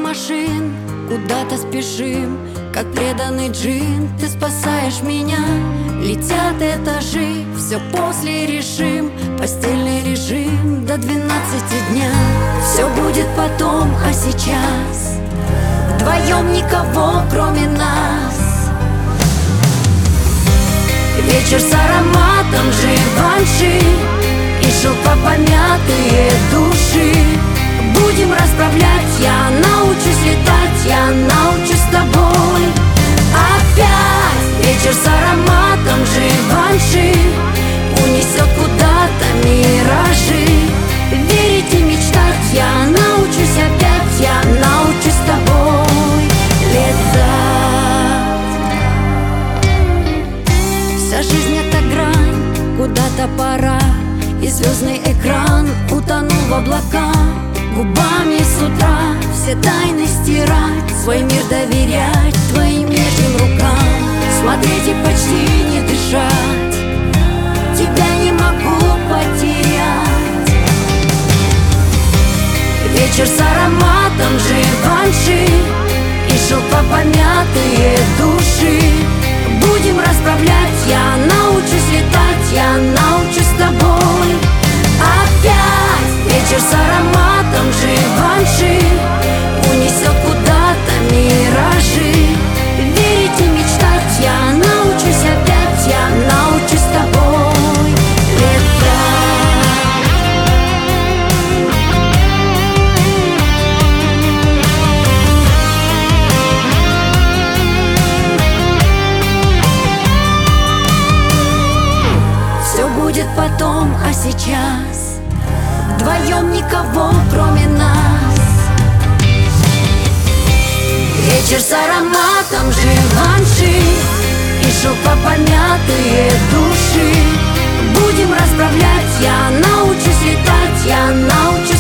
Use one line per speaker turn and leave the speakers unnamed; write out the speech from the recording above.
машин, куда-то спешим, как преданный джин. Ты спасаешь меня, летят этажи, все после решим. Постельный режим до 12 дня. Все будет потом, а сейчас вдвоем никого, кроме нас. Вечер с ароматом Живанши и шелка помятые души. Будем расправлять, я научусь летать, я научусь с тобой. Опять вечер с ароматом Живанши унесет куда-то миражи. Верить и мечтать, я научусь опять, я научусь с тобой летать. Вся жизнь — это грань, куда-то пора, и звездный экран утонул в облака. Губами с утра все тайны стирать, свой мир доверять твоим нежным рукам. Смотреть и почти не дышать, тебя не могу потерять. Вечер с ароматом Живанши и шелка помятые души. Будем расправлять, я научусь летать, я научусь с тобой. Опять вечер с ароматом Живанши унесет куда-то миражи. Верить и мечтать, я научусь опять, я научусь с тобой летать. Все будет потом, а сейчас вдвоем никого, кроме нас. Вечер с ароматом Живанши и шелка помятые души. Будем расправлять, я научусь летать, я научусь